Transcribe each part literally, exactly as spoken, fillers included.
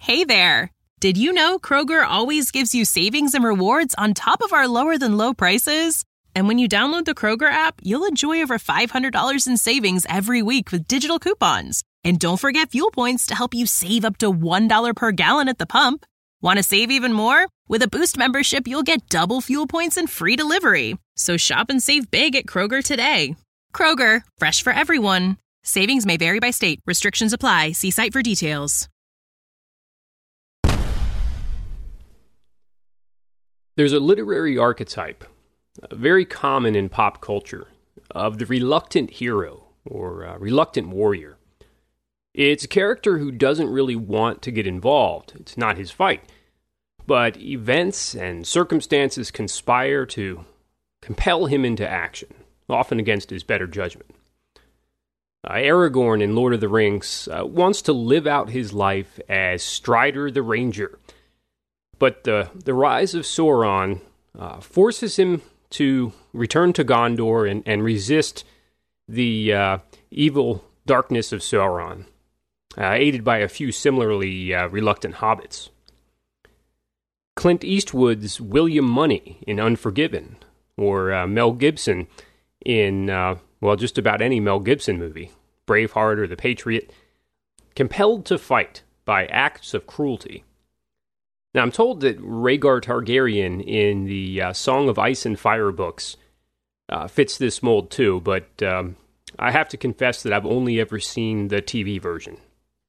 Hey there! Did you know Kroger always gives you savings and rewards on top of our lower-than-low prices? And when you download the Kroger app, you'll enjoy over five hundred dollars in savings every week with digital coupons. And don't forget fuel points to help you save up to one dollar per gallon at the pump. Want to save even more? With a Boost membership, you'll get double fuel points and free delivery. So shop and save big at Kroger today. Kroger, fresh for everyone. Savings may vary by state. Restrictions apply. See site for details. There's a literary archetype, uh, very common in pop culture, of the reluctant hero or uh, reluctant warrior. It's a character who doesn't really want to get involved. It's not his fight. But events and circumstances conspire to compel him into action, often against his better judgment. Uh, Aragorn in Lord of the Rings uh, wants to live out his life as Strider the Ranger. But the, the rise of Sauron uh, forces him to return to Gondor and, and resist the uh, evil darkness of Sauron, uh, aided by a few similarly uh, reluctant hobbits. Clint Eastwood's William Money in Unforgiven, or uh, Mel Gibson in, uh, well, just about any Mel Gibson movie, Braveheart or The Patriot, compelled to fight by acts of cruelty. Now, I'm told that Rhaegar Targaryen in the uh, Song of Ice and Fire books uh, fits this mold too, but um, I have to confess that I've only ever seen the T V version.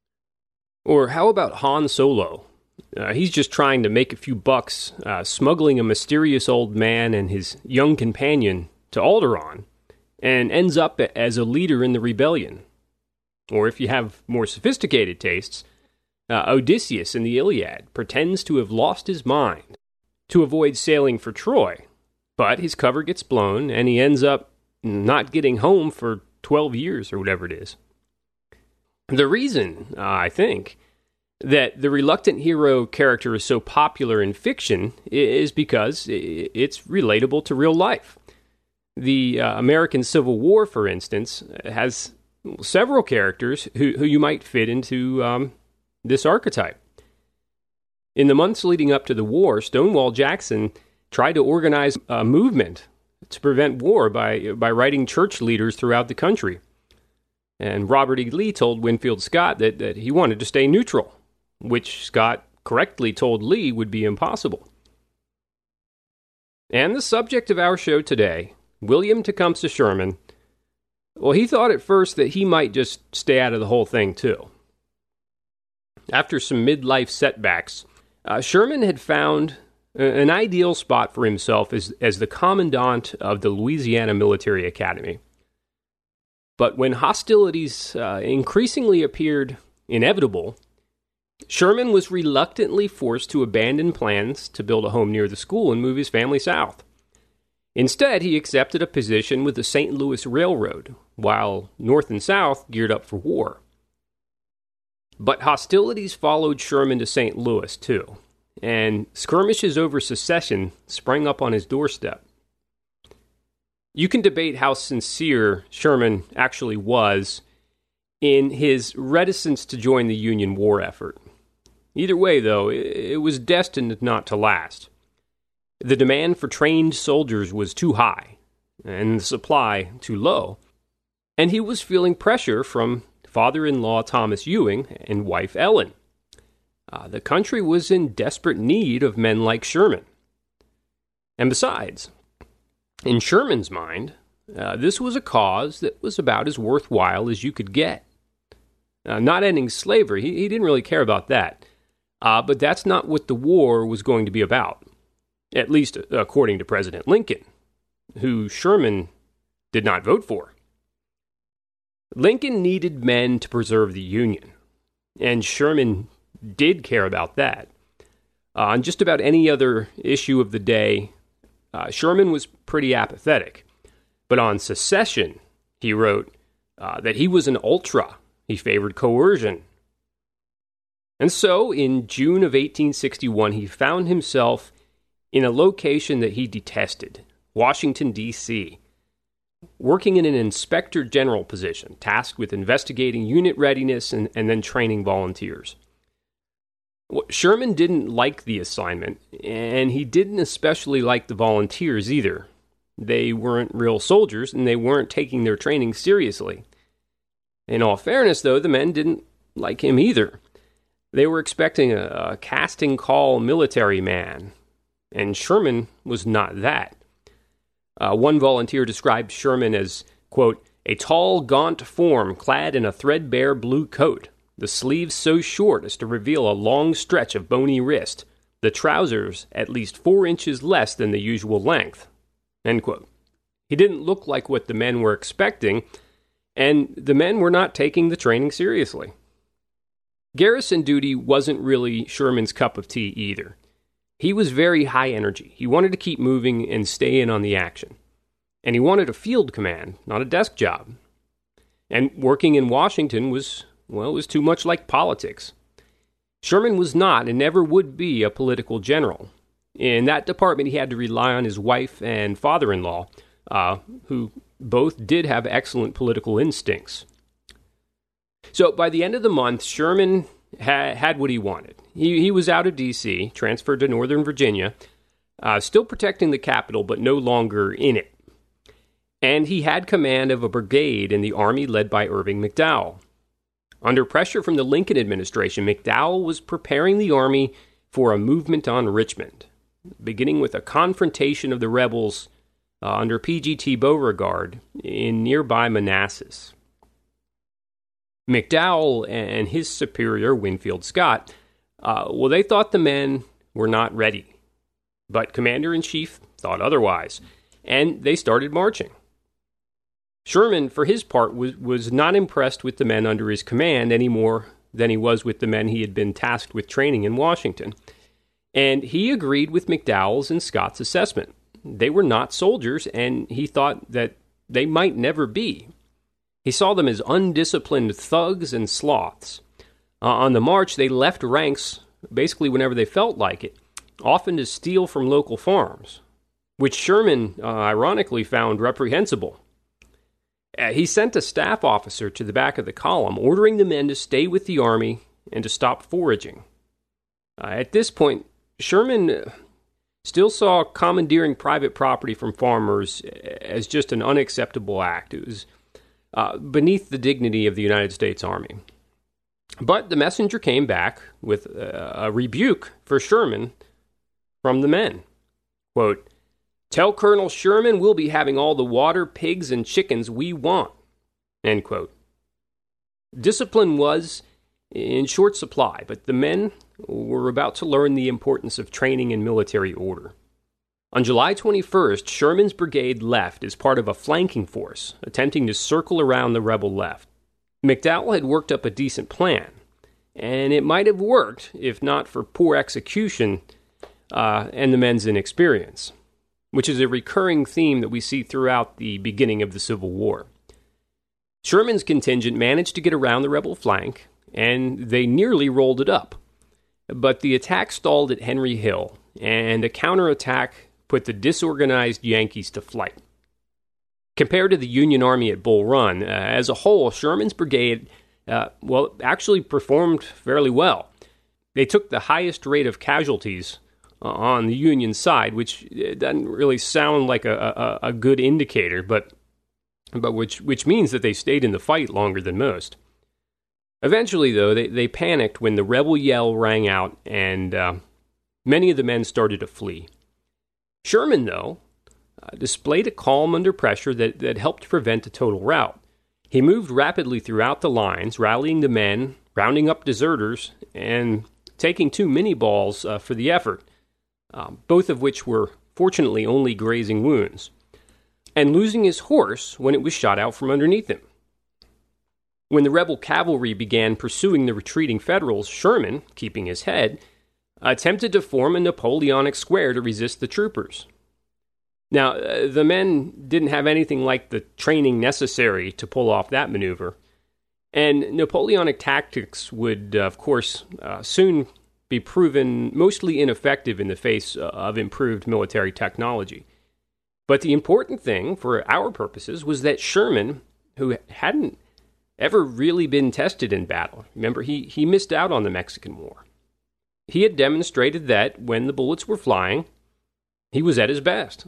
Or how about Han Solo? Uh, he's just trying to make a few bucks, uh, smuggling a mysterious old man and his young companion to Alderaan, and ends up as a leader in the rebellion. Or if you have more sophisticated tastes, Uh, Odysseus in the Iliad pretends to have lost his mind to avoid sailing for Troy, but his cover gets blown and he ends up not getting home for twelve years or whatever it is. The reason, uh, I think, that the reluctant hero character is so popular in fiction is because it's relatable to real life. The uh, American Civil War, for instance, has several characters who, who you might fit into um, this archetype. In the months leading up to the war, Stonewall Jackson tried to organize a movement to prevent war by by writing church leaders throughout the country. And Robert E. Lee told Winfield Scott that, that he wanted to stay neutral, which Scott correctly told Lee would be impossible. And the subject of our show today, William Tecumseh Sherman, well, he thought at first that he might just stay out of the whole thing too. After some midlife setbacks, uh, Sherman had found a, an ideal spot for himself as, as the commandant of the Louisiana Military Academy. But when hostilities uh, increasingly appeared inevitable, Sherman was reluctantly forced to abandon plans to build a home near the school and move his family south. Instead, he accepted a position with the Saint Louis Railroad, while North and South geared up for war. But hostilities followed Sherman to Saint Louis, too, and skirmishes over secession sprang up on his doorstep. You can debate how sincere Sherman actually was in his reticence to join the Union war effort. Either way, though, it was destined not to last. The demand for trained soldiers was too high, and the supply too low, and he was feeling pressure from father-in-law Thomas Ewing and wife Ellen. Uh, the country was in desperate need of men like Sherman. And besides, in Sherman's mind, uh, this was a cause that was about as worthwhile as you could get. Uh, not ending slavery, he, he didn't really care about that. Uh, but that's not what the war was going to be about, at least according to President Lincoln, who Sherman did not vote for. Lincoln needed men to preserve the Union, and Sherman did care about that. Uh, on just about any other issue of the day, uh, Sherman was pretty apathetic. But on secession, he wrote uh, that he was an ultra. He favored coercion. And so, in June of eighteen sixty-one, he found himself in a location that he detested, Washington, D C, working in an inspector general position, tasked with investigating unit readiness and, and then training volunteers. Well, Sherman didn't like the assignment, and he didn't especially like the volunteers either. They weren't real soldiers, and they weren't taking their training seriously. In all fairness, though, the men didn't like him either. They were expecting a, a casting call military man, and Sherman was not that. Uh, one volunteer described Sherman as, quote, a tall, gaunt form clad in a threadbare blue coat, the sleeves so short as to reveal a long stretch of bony wrist, the trousers at least four inches less than the usual length, end quote. He didn't look like what the men were expecting, and the men were not taking the training seriously. Garrison duty wasn't really Sherman's cup of tea either. He was very high energy. He wanted to keep moving and stay in on the action. And he wanted a field command, not a desk job. And working in Washington was, well, it was too much like politics. Sherman was not and never would be a political general. In that department, he had to rely on his wife and father-in-law, uh, who both did have excellent political instincts. So by the end of the month, Sherman ha- had what he wanted. He, he was out of D C, transferred to Northern Virginia, uh, still protecting the capital, but no longer in it. And he had command of a brigade in the Army led by Irving McDowell. Under pressure from the Lincoln administration, McDowell was preparing the Army for a movement on Richmond, beginning with a confrontation of the rebels uh, under P G T Beauregard in nearby Manassas. McDowell and his superior, Winfield Scott, uh, well, they thought the men were not ready. But Commander-in-Chief thought otherwise, and they started marching. Sherman, for his part, was, was not impressed with the men under his command any more than he was with the men he had been tasked with training in Washington. And he agreed with McDowell's and Scott's assessment. They were not soldiers, and he thought that they might never be. He saw them as undisciplined thugs and sloths. Uh, on the march, they left ranks basically whenever they felt like it, often to steal from local farms, which Sherman, uh, ironically, found reprehensible. Uh, he sent a staff officer to the back of the column, ordering the men to stay with the Army and to stop foraging. Uh, at this point, Sherman still saw commandeering private property from farmers as just an unacceptable act. It was uh, beneath the dignity of the United States Army. But the messenger came back with a, a rebuke for Sherman from the men. Quote, "Tell Colonel Sherman we'll be having all the water, pigs, and chickens we want." End quote. Discipline was in short supply, but the men were about to learn the importance of training in military order. On July twenty-first, Sherman's brigade left as part of a flanking force, attempting to circle around the rebel left. McDowell had worked up a decent plan, and it might have worked if not for poor execution uh, and the men's inexperience, which is a recurring theme that we see throughout the beginning of the Civil War. Sherman's contingent managed to get around the rebel flank, and they nearly rolled it up. But the attack stalled at Henry Hill, and a counterattack put the disorganized Yankees to flight. Compared to the Union Army at Bull Run, uh, as a whole, Sherman's brigade, uh, well, actually performed fairly well. They took the highest rate of casualties uh, on the Union side, which doesn't really sound like a, a, a good indicator, but but which which means that they stayed in the fight longer than most. Eventually, though, they, they panicked when the rebel yell rang out, and uh, many of the men started to flee. Sherman, though, uh, displayed a calm under pressure that, that helped prevent a total rout. He moved rapidly throughout the lines, rallying the men, rounding up deserters, and taking two mini-balls uh, for the effort, uh, both of which were fortunately only grazing wounds, and losing his horse when it was shot out from underneath him. When the rebel cavalry began pursuing the retreating Federals, Sherman, keeping his head, attempted to form a Napoleonic square to resist the troopers. Now, uh, the men didn't have anything like the training necessary to pull off that maneuver, and Napoleonic tactics would, uh, of course, uh, soon be proven mostly ineffective in the face uh, of improved military technology. But the important thing, for our purposes, was that Sherman, who hadn't ever really been tested in battle, remember, he, he missed out on the Mexican War, he had demonstrated that when the bullets were flying, he was at his best.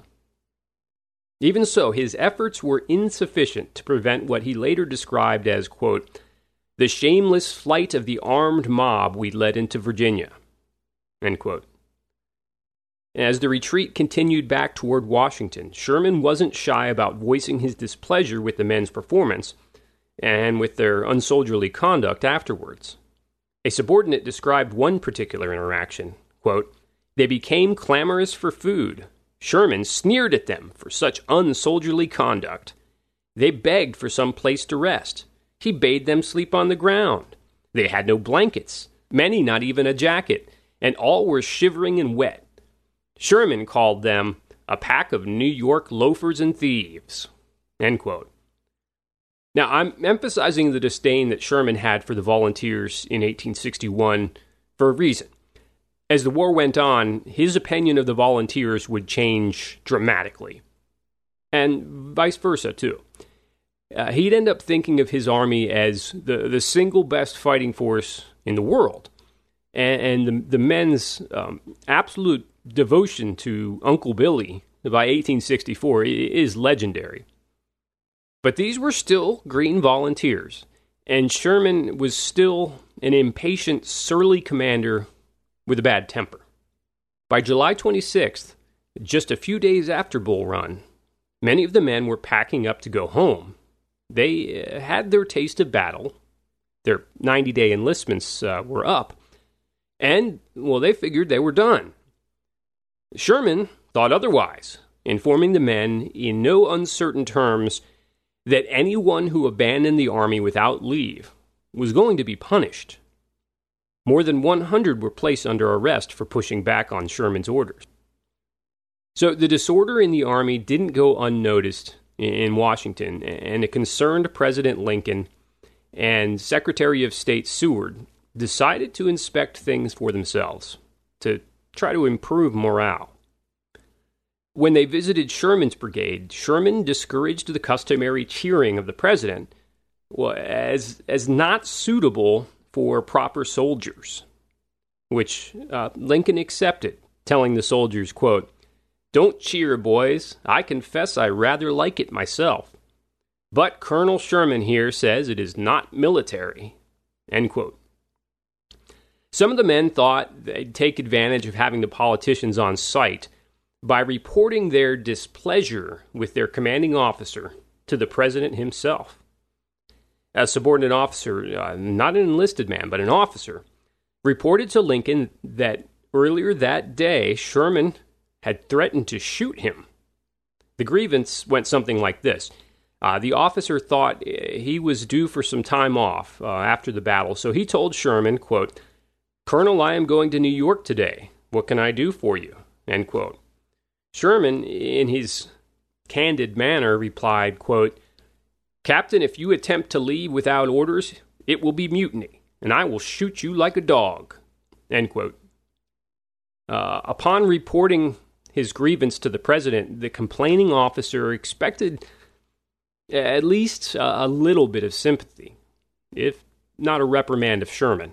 Even so, his efforts were insufficient to prevent what he later described as, quote, the shameless flight of the armed mob we led into Virginia, end quote. As the retreat continued back toward Washington, Sherman wasn't shy about voicing his displeasure with the men's performance and with their unsoldierly conduct afterwards. A subordinate described one particular interaction, quote, they became clamorous for food. Sherman sneered at them for such unsoldierly conduct. They begged for some place to rest. He bade them sleep on the ground. They had no blankets, many not even a jacket, and all were shivering and wet. Sherman called them a pack of New York loafers and thieves, end quote. Now, I'm emphasizing the disdain that Sherman had for the volunteers in eighteen sixty-one for a reason. As the war went on, his opinion of the volunteers would change dramatically, and vice versa, too. Uh, he'd end up thinking of his army as the, the single best fighting force in the world, and, and the, the men's um, absolute devotion to Uncle Billy by eighteen sixty-four is legendary. But these were still Green volunteers, and Sherman was still an impatient, surly commander with a bad temper. By July twenty-sixth, just a few days after Bull Run, many of the men were packing up to go home. They uh, had their taste of battle. Their ninety-day enlistments uh, were up, and, well, they figured they were done. Sherman thought otherwise, informing the men in no uncertain terms that anyone who abandoned the army without leave was going to be punished. More than one hundred were placed under arrest for pushing back on Sherman's orders. So the disorder in the army didn't go unnoticed in Washington, and a concerned President Lincoln and Secretary of State Seward decided to inspect things for themselves to try to improve morale. When they visited Sherman's brigade, Sherman discouraged the customary cheering of the president well, as, as not suitable for proper soldiers, which uh, Lincoln accepted, telling the soldiers, quote, "Don't cheer, boys. I confess I rather like it myself. But Colonel Sherman here says it is not military," end quote. Some of the men thought they'd take advantage of having the politicians on site by reporting their displeasure with their commanding officer to the president himself. A subordinate officer, uh, not an enlisted man, but an officer, reported to Lincoln that earlier that day, Sherman had threatened to shoot him. The grievance went something like this. Uh, the officer thought he was due for some time off uh, after the battle, so he told Sherman, quote, "Colonel, I am going to New York today. What can I do for you?" End quote. Sherman, in his candid manner, replied, quote, "Captain, if you attempt to leave without orders, it will be mutiny, and I will shoot you like a dog." End quote. Uh, upon reporting his grievance to the president, the complaining officer expected at least a, a little bit of sympathy, if not a reprimand of Sherman.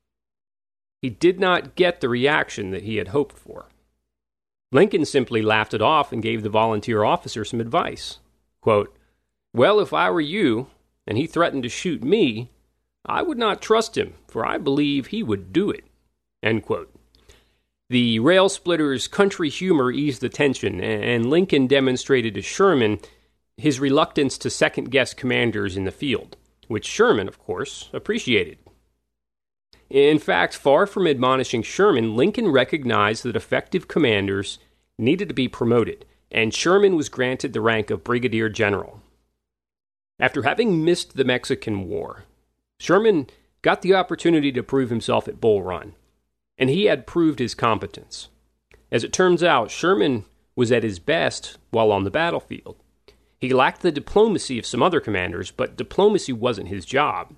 He did not get the reaction that he had hoped for. Lincoln simply laughed it off and gave the volunteer officer some advice. Quote, "Well, if I were you, and he threatened to shoot me, I would not trust him, for I believe he would do it." End quote. The rail splitter's country humor eased the tension, and Lincoln demonstrated to Sherman his reluctance to second-guess commanders in the field, which Sherman, of course, appreciated. In fact, far from admonishing Sherman, Lincoln recognized that effective commanders needed to be promoted, and Sherman was granted the rank of brigadier general. After having missed the Mexican War, Sherman got the opportunity to prove himself at Bull Run, and he had proved his competence. As it turns out, Sherman was at his best while on the battlefield. He lacked the diplomacy of some other commanders, but diplomacy wasn't his job.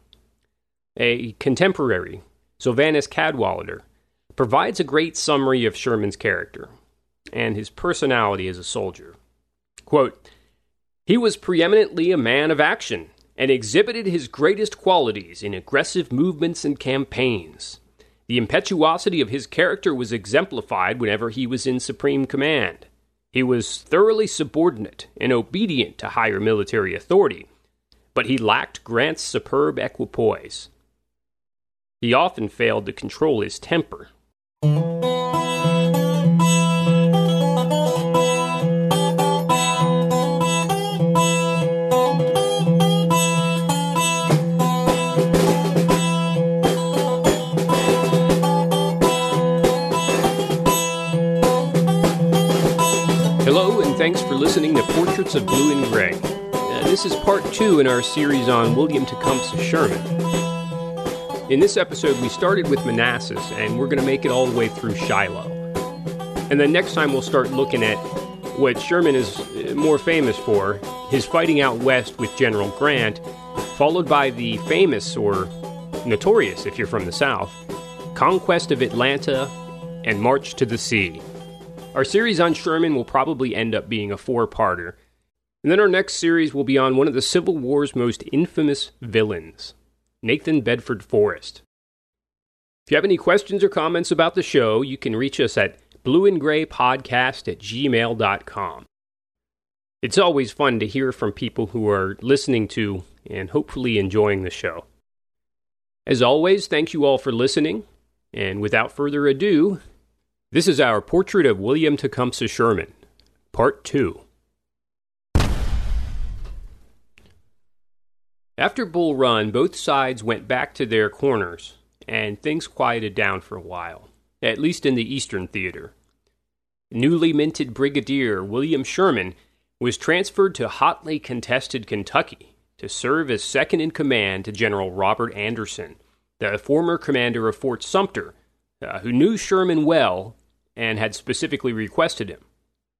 A contemporary, Sylvanus Cadwallader, provides a great summary of Sherman's character and his personality as a soldier. Quote, "He was preeminently a man of action and exhibited his greatest qualities in aggressive movements and campaigns. The impetuosity of his character was exemplified whenever he was in supreme command. He was thoroughly subordinate and obedient to higher military authority, but he lacked Grant's superb equipoise. He often failed to control his temper. Hello, and thanks for listening to Portraits of Blue and Gray. Uh, this is part two in our series on William Tecumseh Sherman. In this episode, we started with Manassas, and we're going to make it all the way through Shiloh. And then next time, we'll start looking at what Sherman is more famous for, his fighting out west with General Grant, followed by the famous, or notorious if you're from the South, conquest of Atlanta and march to the sea. Our series on Sherman will probably end up being a four-parter. And then our next series will be on one of the Civil War's most infamous villains, Nathan Bedford Forrest. If you have any questions or comments about the show, you can reach us at blueandgraypodcast at gmail dot com. It's always fun to hear from people who are listening to and hopefully enjoying the show. As always, thank you all for listening, and without further ado, this is our portrait of William Tecumseh Sherman, Part two. After Bull Run, both sides went back to their corners, and things quieted down for a while, at least in the Eastern Theater. Newly minted Brigadier William Sherman was transferred to hotly contested Kentucky to serve as second in command to General Robert Anderson, the former commander of Fort Sumter, uh, who knew Sherman well and had specifically requested him.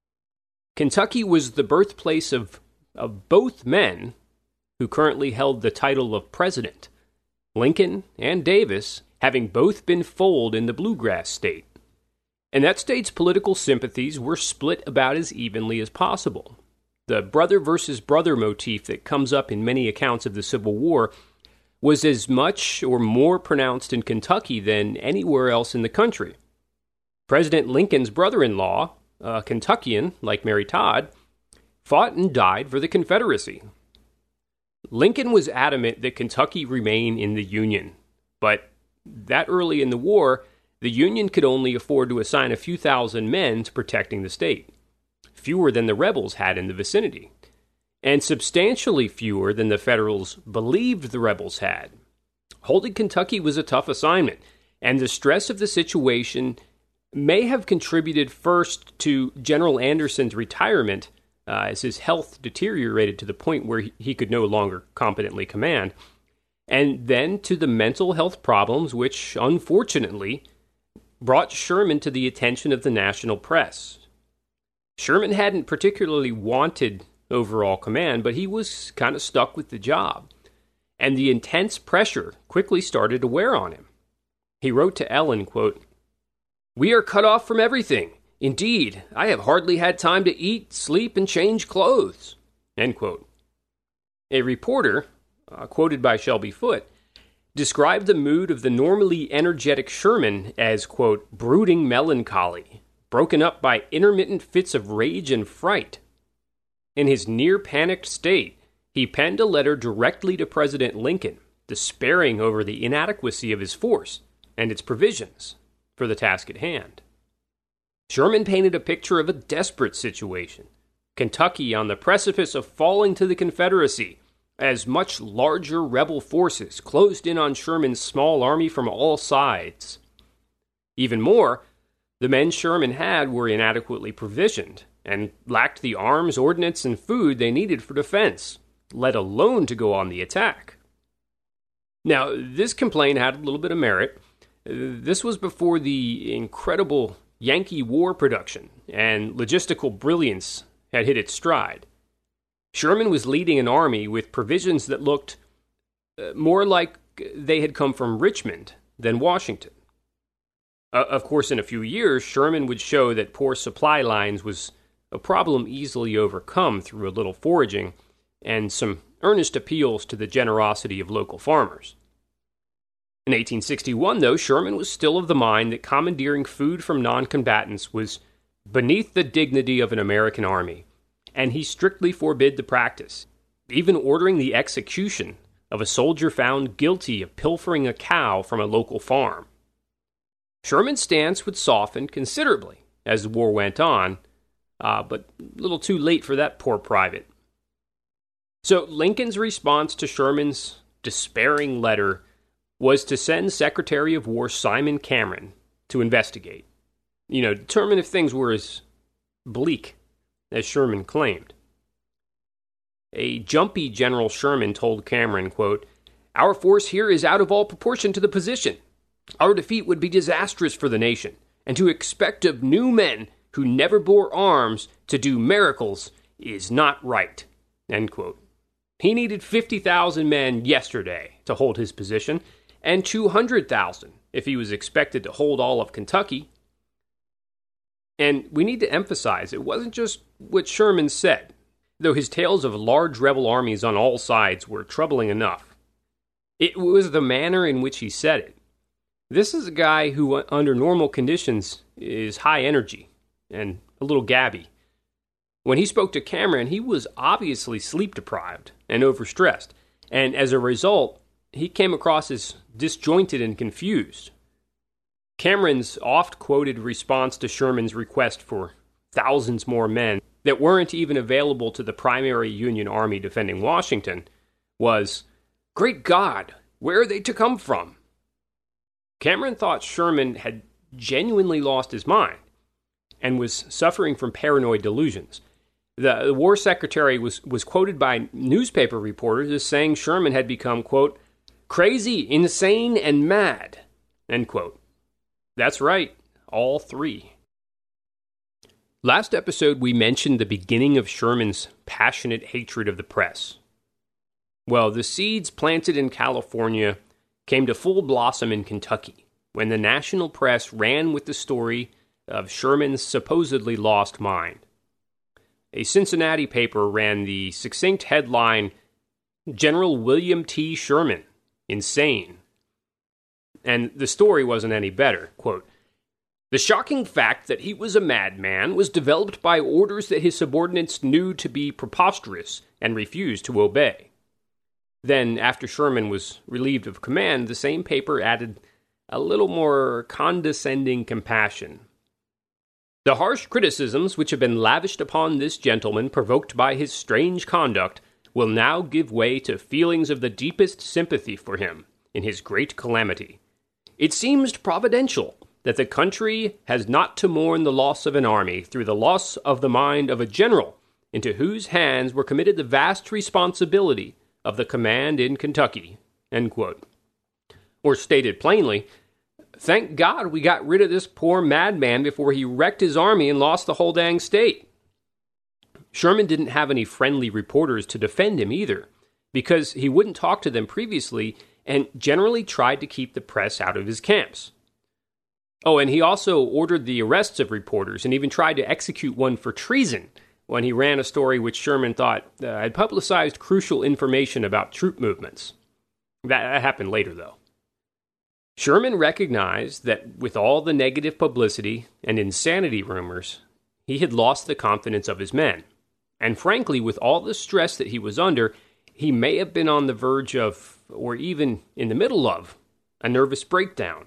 Kentucky was the birthplace of, of both men who currently held the title of president, Lincoln and Davis having both been foaled in the Bluegrass State. And that state's political sympathies were split about as evenly as possible. The brother versus brother motif that comes up in many accounts of the Civil War was as much or more pronounced in Kentucky than anywhere else in the country. President Lincoln's brother-in-law, a Kentuckian like Mary Todd, fought and died for the Confederacy. Lincoln was adamant that Kentucky remain in the Union, but that early in the war, the Union could only afford to assign a few thousand men to protecting the state, fewer than the rebels had in the vicinity, and substantially fewer than the Federals believed the rebels had. Holding Kentucky was a tough assignment, and the stress of the situation may have contributed first to General Anderson's retirement uh, as his health deteriorated to the point where he, he could no longer competently command, and then to the mental health problems which, unfortunately, brought Sherman to the attention of the national press. Sherman hadn't particularly wanted overall command, but he was kind of stuck with the job, and the intense pressure quickly started to wear on him. He wrote to Ellen, quote, "We are cut off from everything. Indeed, I have hardly had time to eat, sleep, and change clothes." End quote. A reporter, uh, quoted by Shelby Foote, described the mood of the normally energetic Sherman as, quote, brooding melancholy, broken up by intermittent fits of rage and fright. In his near-panicked state, he penned a letter directly to President Lincoln, despairing over the inadequacy of his force and its provisions for the task at hand. Sherman painted a picture of a desperate situation, Kentucky on the precipice of falling to the Confederacy, as much larger rebel forces closed in on Sherman's small army from all sides. Even more, the men Sherman had were inadequately provisioned and lacked the arms, ordnance, and food they needed for defense, let alone to go on the attack. Now, this complaint had a little bit of merit. This was before the incredible Yankee war production and logistical brilliance had hit its stride. Sherman was leading an army with provisions that looked uh, more like they had come from Richmond than Washington. Uh, of course, in a few years, Sherman would show that poor supply lines was a problem easily overcome through a little foraging and some earnest appeals to the generosity of local farmers. In eighteen sixty-one, though, Sherman was still of the mind that commandeering food from non-combatants was beneath the dignity of an American army, and he strictly forbid the practice, even ordering the execution of a soldier found guilty of pilfering a cow from a local farm. Sherman's stance would soften considerably as the war went on, uh, but a little too late for that poor private. So Lincoln's response to Sherman's despairing letter was to send Secretary of War Simon Cameron to investigate, you know, determine if things were as bleak as Sherman claimed. A jumpy General Sherman told Cameron, quote, "Our force here is out of all proportion to the position. Our defeat would be disastrous for the nation, and to expect of new men who never bore arms to do miracles is not right." End quote. He needed fifty thousand men yesterday to hold his position, and two hundred thousand if he was expected to hold all of Kentucky. And we need to emphasize, it wasn't just what Sherman said, though his tales of large rebel armies on all sides were troubling enough. It was the manner in which he said it. This is a guy who, under normal conditions, is high energy and a little gabby. When he spoke to Cameron, he was obviously sleep-deprived and overstressed, and as a result, he came across as disjointed and confused. Cameron's oft-quoted response to Sherman's request for thousands more men that weren't even available to the primary Union army defending Washington was, "Great God, where are they to come from?" Cameron thought Sherman had genuinely lost his mind and was suffering from paranoid delusions. The, the war secretary was, was quoted by newspaper reporters as saying Sherman had become, quote, "crazy, insane, and mad," end quote. That's right, all three. Last episode, we mentioned the beginning of Sherman's passionate hatred of the press. Well, the seeds planted in California came to full blossom in Kentucky when the national press ran with the story of Sherman's supposedly lost mind. A Cincinnati paper ran the succinct headline, "General William T. Sherman, insane." And the story wasn't any better. Quote, "The shocking fact that he was a madman was developed by orders that his subordinates knew to be preposterous and refused to obey." Then, after Sherman was relieved of command, the same paper added a little more condescending compassion. "The harsh criticisms which have been lavished upon this gentleman, provoked by his strange conduct, will now give way to feelings of the deepest sympathy for him in his great calamity. It seems providential that the country has not to mourn the loss of an army through the loss of the mind of a general into whose hands were committed the vast responsibility of the command in Kentucky." End quote. Or stated plainly, thank God we got rid of this poor madman before he wrecked his army and lost the whole dang state. Sherman didn't have any friendly reporters to defend him either, because he wouldn't talk to them previously and generally tried to keep the press out of his camps. Oh, and he also ordered the arrests of reporters and even tried to execute one for treason when he ran a story which Sherman thought uh, had publicized crucial information about troop movements. That, that happened later, though. Sherman recognized that with all the negative publicity and insanity rumors, he had lost the confidence of his men. And frankly, with all the stress that he was under, he may have been on the verge of, or even in the middle of, a nervous breakdown.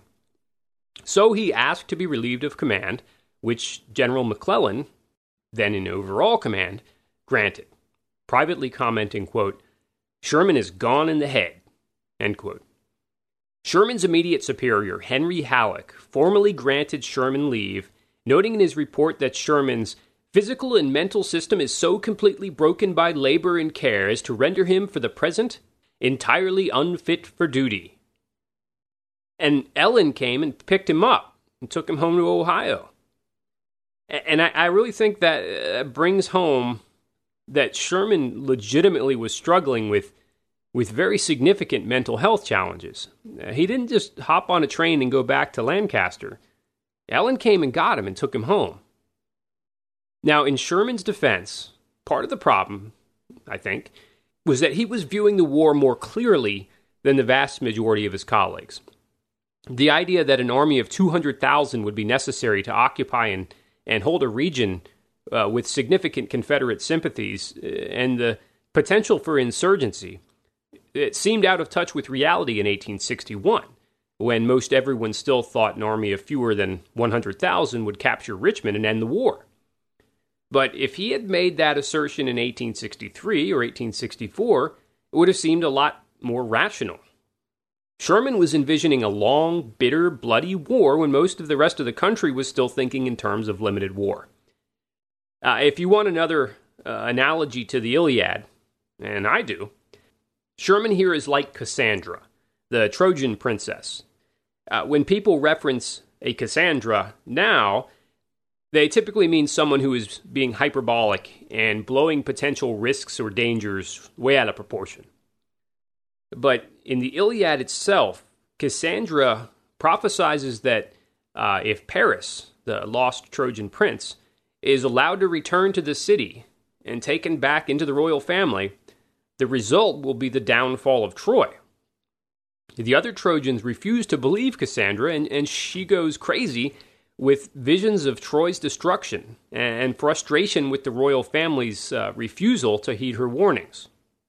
So he asked to be relieved of command, which General McClellan, then in overall command, granted, privately commenting, quote, "Sherman is gone in the head," end quote. Sherman's immediate superior, Henry Halleck, formally granted Sherman leave, noting in his report that Sherman's physical and mental system is so completely broken by labor and care as to render him, for the present, entirely unfit for duty. And Ellen came and picked him up and took him home to Ohio. And I, I really think that uh, brings home that Sherman legitimately was struggling with with very significant mental health challenges. Uh, he didn't just hop on a train and go back to Lancaster. Ellen came and got him and took him home. Now, in Sherman's defense, part of the problem, I think, was that he was viewing the war more clearly than the vast majority of his colleagues. The idea that an army of two hundred thousand would be necessary to occupy and, and hold a region uh, with significant Confederate sympathies uh, and the potential for insurgency, it seemed out of touch with reality in eighteen sixty-one, when most everyone still thought an army of fewer than one hundred thousand would capture Richmond and end the war. But if he had made that assertion in eighteen sixty-three or eighteen sixty-four, it would have seemed a lot more rational. Sherman was envisioning a long, bitter, bloody war when most of the rest of the country was still thinking in terms of limited war. Uh, if you want another uh, analogy to the Iliad, and I do, Sherman here is like Cassandra, the Trojan princess. Uh, when people reference a Cassandra now, they typically mean someone who is being hyperbolic and blowing potential risks or dangers way out of proportion. But in the Iliad itself, Cassandra prophesizes that uh, if Paris, the lost Trojan prince, is allowed to return to the city and taken back into the royal family, the result will be the downfall of Troy. The other Trojans refuse to believe Cassandra, and, and she goes crazy with visions of Troy's destruction and frustration with the royal family's uh, refusal to heed her warnings.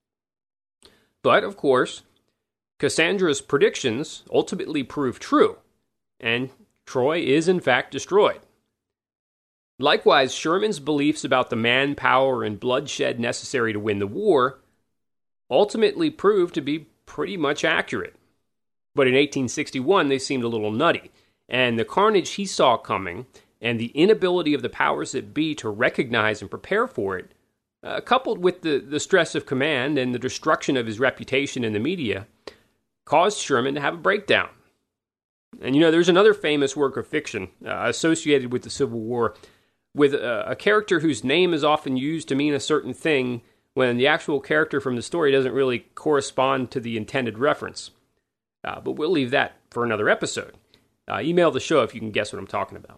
But, of course, Cassandra's predictions ultimately prove true, and Troy is in fact destroyed. Likewise, Sherman's beliefs about the manpower and bloodshed necessary to win the war ultimately proved to be pretty much accurate. But in eighteen sixty-one, they seemed a little nutty, and the carnage he saw coming and the inability of the powers that be to recognize and prepare for it, uh, coupled with the, the stress of command and the destruction of his reputation in the media, caused Sherman to have a breakdown. And you know, there's another famous work of fiction uh, associated with the Civil War with a, a character whose name is often used to mean a certain thing when the actual character from the story doesn't really correspond to the intended reference. Uh, but we'll leave that for another episode. Uh, email the show if you can guess what I'm talking about.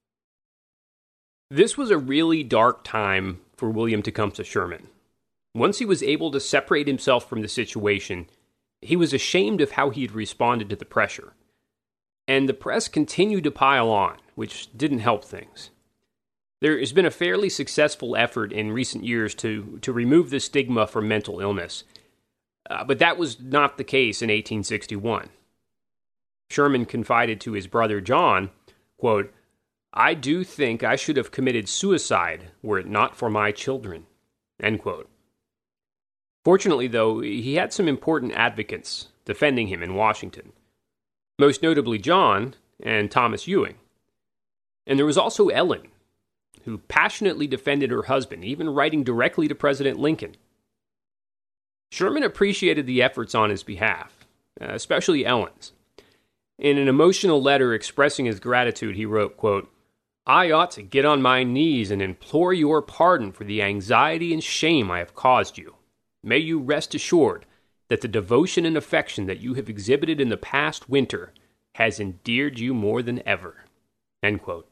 This was a really dark time for William Tecumseh Sherman. Once he was able to separate himself from the situation, he was ashamed of how he had responded to the pressure. And the press continued to pile on, which didn't help things. There has been a fairly successful effort in recent years to, to remove the stigma from mental illness, uh, but that was not the case in eighteen sixty-one. Sherman confided to his brother John, quote, "I do think I should have committed suicide were it not for my children," end quote. Fortunately, though, he had some important advocates defending him in Washington, most notably John and Thomas Ewing. And there was also Ellen, who passionately defended her husband, even writing directly to President Lincoln. Sherman appreciated the efforts on his behalf, especially Ellen's. In an emotional letter expressing his gratitude, he wrote, quote, "I ought to get on my knees and implore your pardon for the anxiety and shame I have caused you. May you rest assured that the devotion and affection that you have exhibited in the past winter has endeared you more than ever," end quote.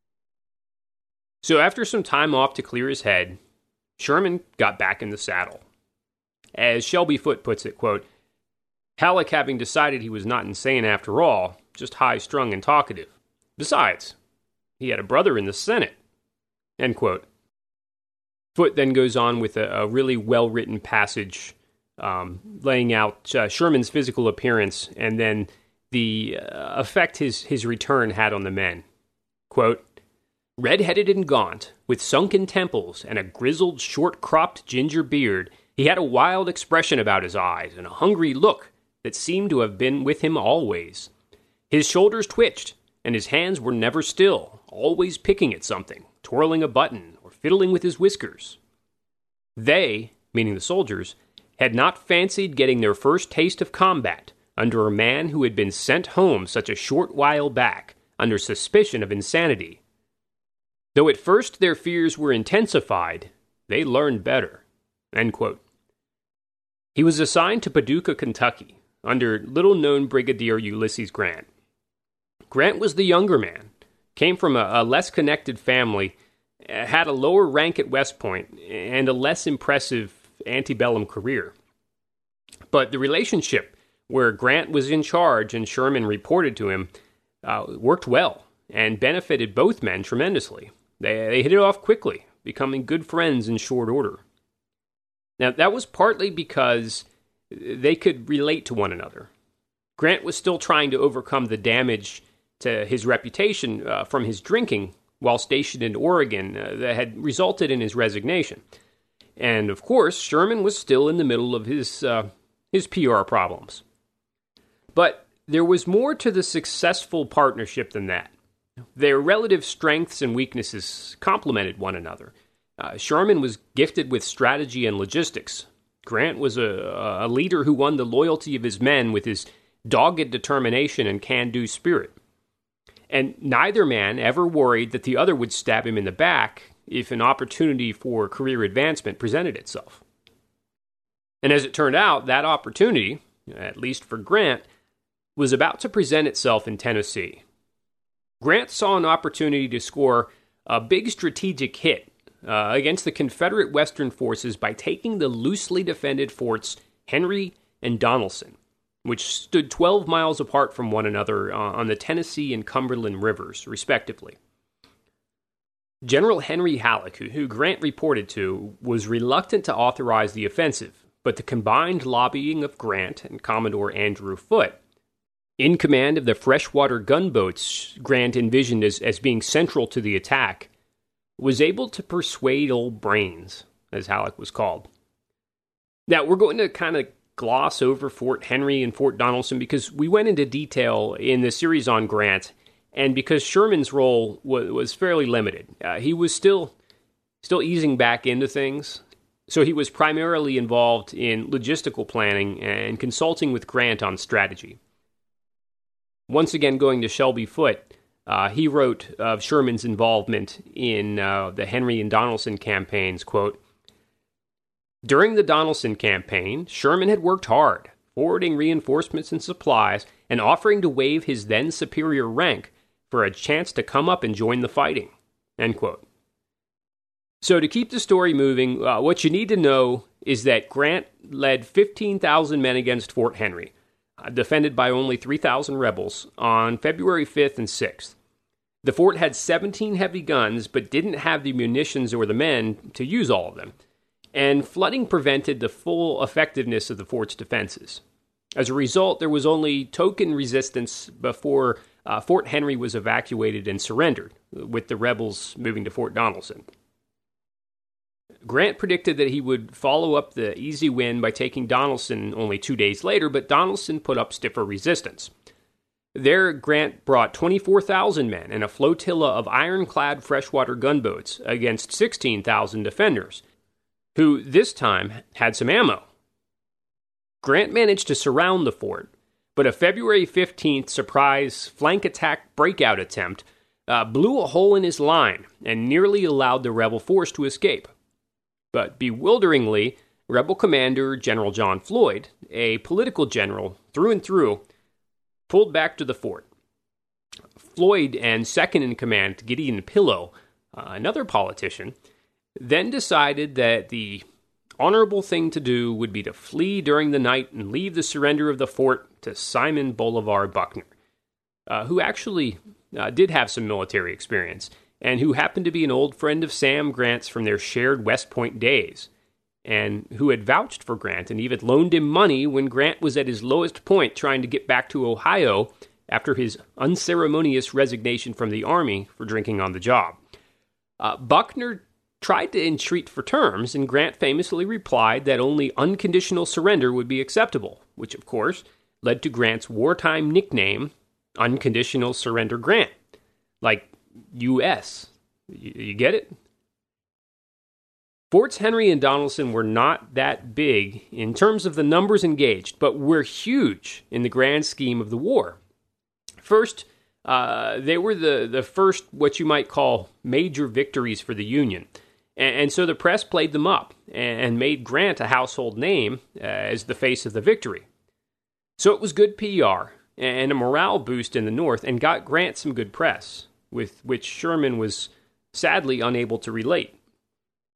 So after some time off to clear his head, Sherman got back in the saddle. As Shelby Foote puts it, quote, "Halleck having decided he was not insane after all, just high-strung and talkative. Besides, he had a brother in the Senate," end quote. Foote then goes on with a, a really well-written passage um, laying out uh, Sherman's physical appearance and then the uh, effect his, his return had on the men. Quote, "Red-headed and gaunt, with sunken temples and a grizzled, short-cropped ginger beard, he had a wild expression about his eyes and a hungry look that seemed to have been with him always. His shoulders twitched, and his hands were never still, always picking at something, twirling a button, or fiddling with his whiskers. They, meaning the soldiers, had not fancied getting their first taste of combat under a man who had been sent home such a short while back under suspicion of insanity. Though at first their fears were intensified, they learned better," end quote. He was assigned to Paducah, Kentucky, under little-known Brigadier Ulysses Grant. Grant was the younger man, came from a, a less connected family, had a lower rank at West Point, and a less impressive antebellum career. But the relationship where Grant was in charge and Sherman reported to him, uh, worked well and benefited both men tremendously. They, they hit it off quickly, becoming good friends in short order. Now, that was partly because they could relate to one another. Grant was still trying to overcome the damage to his reputation uh, from his drinking while stationed in Oregon uh, that had resulted in his resignation. And, of course, Sherman was still in the middle of his, uh, his P R problems. But there was more to the successful partnership than that. Their relative strengths and weaknesses complemented one another. Uh, Sherman was gifted with strategy and logistics. Grant was a, a leader who won the loyalty of his men with his dogged determination and can-do spirit. And neither man ever worried that the other would stab him in the back if an opportunity for career advancement presented itself. And as it turned out, that opportunity, at least for Grant, was about to present itself in Tennessee. Grant saw an opportunity to score a big strategic hit uh, against the Confederate Western forces by taking the loosely defended forts Henry and Donelson, which stood twelve miles apart from one another uh, on the Tennessee and Cumberland rivers, respectively. General Henry Halleck, who, who Grant reported to, was reluctant to authorize the offensive, but the combined lobbying of Grant and Commodore Andrew Foote, in command of the freshwater gunboats Grant envisioned as, as being central to the attack, was able to persuade Old Brains, as Halleck was called. Now, we're going to kind of gloss over Fort Henry and Fort Donelson because we went into detail in the series on Grant, and because Sherman's role was, was fairly limited. Uh, he was still still easing back into things, so he was primarily involved in logistical planning and consulting with Grant on strategy. Once again, going to Shelby Foote, uh, he wrote of Sherman's involvement in uh, the Henry and Donelson campaigns, quote, "During the Donelson campaign, Sherman had worked hard, forwarding reinforcements and supplies, and offering to waive his then superior rank for a chance to come up and join the fighting." End quote. So to keep the story moving, uh, what you need to know is that Grant led fifteen thousand men against Fort Henry, uh, defended by only three thousand rebels, on February fifth and sixth. The fort had seventeen heavy guns, but didn't have the munitions or the men to use all of them, and flooding prevented the full effectiveness of the fort's defenses. As a result, there was only token resistance before uh, Fort Henry was evacuated and surrendered, with the rebels moving to Fort Donelson. Grant predicted that he would follow up the easy win by taking Donelson only two days later, but Donelson put up stiffer resistance. There, Grant brought twenty-four thousand men and a flotilla of ironclad freshwater gunboats against sixteen thousand defenders, who this time had some ammo. Grant managed to surround the fort, but a February fifteenth surprise flank attack breakout attempt uh, blew a hole in his line and nearly allowed the rebel force to escape. But bewilderingly, rebel commander General John Floyd, a political general through and through, pulled back to the fort. Floyd and second-in-command Gideon Pillow, uh, another politician, then decided that the honorable thing to do would be to flee during the night and leave the surrender of the fort to Simon Bolivar Buckner, uh, who actually uh, did have some military experience, and who happened to be an old friend of Sam Grant's from their shared West Point days, and who had vouched for Grant and even loaned him money when Grant was at his lowest point trying to get back to Ohio after his unceremonious resignation from the Army for drinking on the job. Uh, Buckner tried to entreat for terms, and Grant famously replied that only unconditional surrender would be acceptable, which, of course, led to Grant's wartime nickname, Unconditional Surrender Grant, like U S You, you get it? Forts Henry and Donelson were not that big in terms of the numbers engaged, but were huge in the grand scheme of the war. First, uh, they were the, the first, what you might call, major victories for the Union. And, and so the press played them up and made Grant a household name uh, as the face of the victory. So it was good P R and a morale boost in the North, and got Grant some good press, with which Sherman was sadly unable to relate.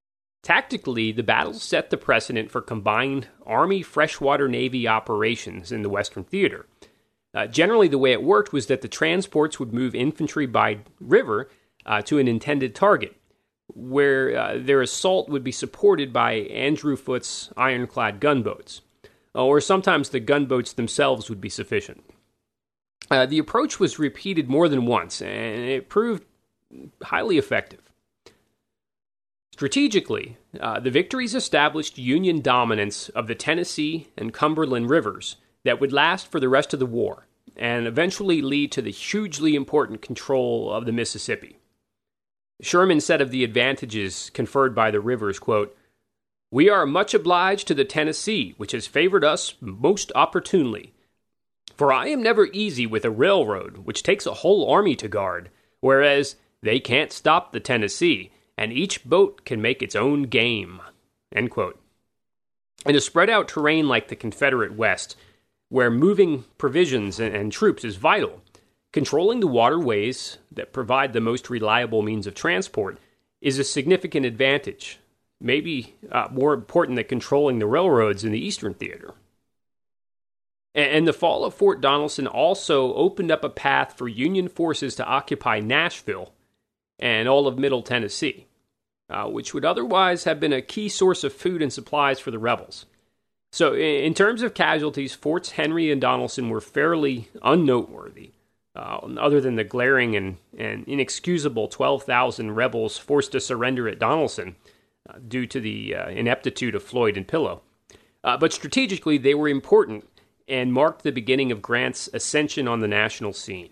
Tactically, the battles set the precedent for combined Army freshwater Navy operations in the Western Theater. Uh, generally, the way it worked was that the transports would move infantry by river uh, to an intended target, where uh, their assault would be supported by Andrew Foote's ironclad gunboats, or sometimes the gunboats themselves would be sufficient. Uh, the approach was repeated more than once, and it proved highly effective. Strategically, uh, the victories established Union dominance of the Tennessee and Cumberland rivers that would last for the rest of the war, and eventually lead to the hugely important control of the Mississippi. Sherman said of the advantages conferred by the rivers, quote, "We are much obliged to the Tennessee, which has favored us most opportunely. For I am never easy with a railroad, which takes a whole army to guard, whereas they can't stop the Tennessee, and each boat can make its own game." End quote. In a spread-out terrain like the Confederate West, where moving provisions and, and troops is vital, controlling the waterways that provide the most reliable means of transport is a significant advantage, maybe uh, more important than controlling the railroads in the Eastern Theater. And, and the fall of Fort Donelson also opened up a path for Union forces to occupy Nashville and all of Middle Tennessee, uh, which would otherwise have been a key source of food and supplies for the rebels. So in, in terms of casualties, Forts Henry and Donelson were fairly unnoteworthy, uh, other than the glaring and, and inexcusable twelve thousand rebels forced to surrender at Donelson uh, due to the uh, ineptitude of Floyd and Pillow. Uh, but strategically, they were important and marked the beginning of Grant's ascension on the national scene.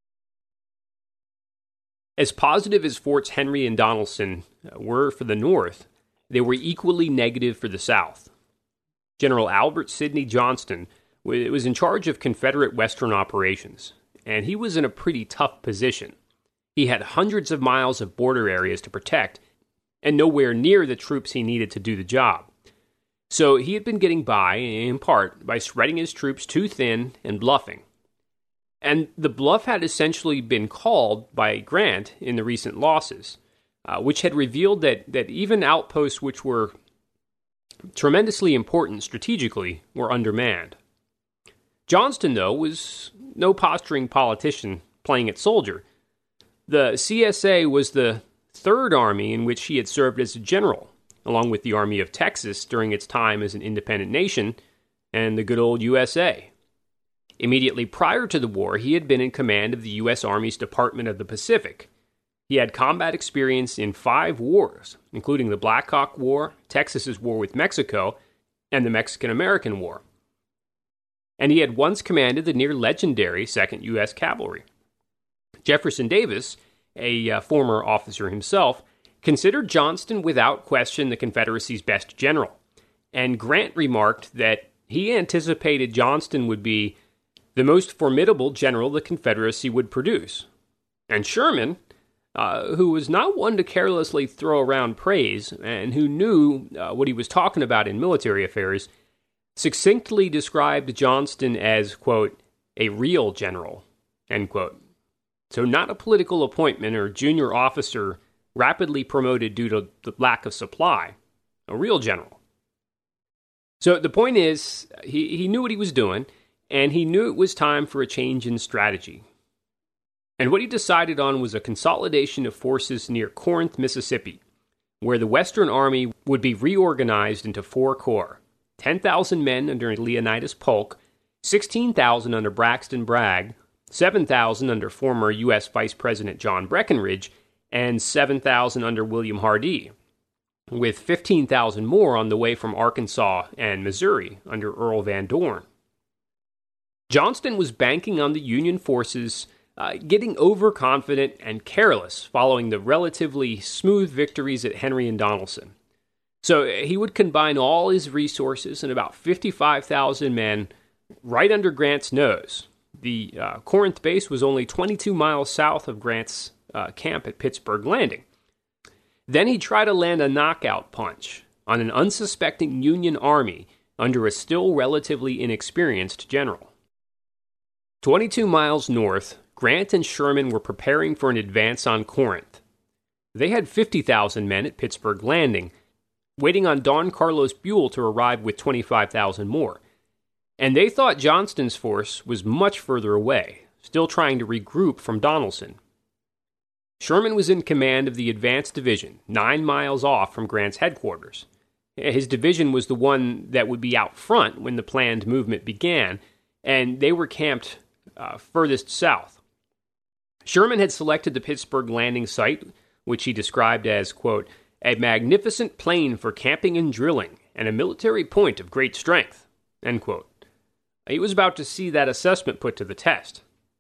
As positive as Forts Henry and Donelson were for the North, they were equally negative for the South. General Albert Sidney Johnston was in charge of Confederate Western operations, and he was in a pretty tough position. He had hundreds of miles of border areas to protect, and nowhere near the troops he needed to do the job. So he had been getting by, in part, by spreading his troops too thin and bluffing. And the bluff had essentially been called by Grant in the recent losses, uh, which had revealed that, that even outposts which were tremendously important strategically were undermanned. Johnston, though, was no posturing politician playing at soldier. The C S A was the third army in which he had served as a general, along with the Army of Texas during its time as an independent nation, and the good old U S A. Immediately prior to the war, he had been in command of the U S Army's Department of the Pacific. He had combat experience in five wars, including the Black Hawk War, Texas's war with Mexico, and the Mexican-American War. And he had once commanded the near-legendary second U S Cavalry. Jefferson Davis, a uh, former officer himself, considered Johnston without question the Confederacy's best general, and Grant remarked that he anticipated Johnston would be the most formidable general the Confederacy would produce. And Sherman, uh, who was not one to carelessly throw around praise, and who knew uh, what he was talking about in military affairs, succinctly described Johnston as, quote, a real general, end quote. So not a political appointment or junior officer rapidly promoted due to the lack of supply, a real general. So the point is, he, he knew what he was doing, and he knew it was time for a change in strategy. And what he decided on was a consolidation of forces near Corinth, Mississippi, where the Western Army would be reorganized into four corps, ten thousand men under Leonidas Polk, sixteen thousand under Braxton Bragg, seven thousand under former U S Vice President John Breckinridge, and seven thousand under William Hardee, with fifteen thousand more on the way from Arkansas and Missouri under Earl Van Dorn. Johnston was banking on the Union forces uh, getting overconfident and careless following the relatively smooth victories at Henry and Donelson. So he would combine all his resources and about fifty-five thousand men right under Grant's nose. The uh, Corinth base was only twenty-two miles south of Grant's uh, camp at Pittsburgh Landing. Then he tried to land a knockout punch on an unsuspecting Union army under a still relatively inexperienced general. twenty-two miles north, Grant and Sherman were preparing for an advance on Corinth. They had fifty thousand men at Pittsburgh Landing, waiting on Don Carlos Buell to arrive with twenty-five thousand more. And they thought Johnston's force was much further away, still trying to regroup from Donelson. Sherman was in command of the advanced division, nine miles off from Grant's headquarters. His division was the one that would be out front when the planned movement began, and they were camped uh, furthest south. Sherman had selected the Pittsburgh landing site, which he described as, quote, a magnificent plain for camping and drilling, and a military point of great strength, end quote. He was about to see that assessment put to the test.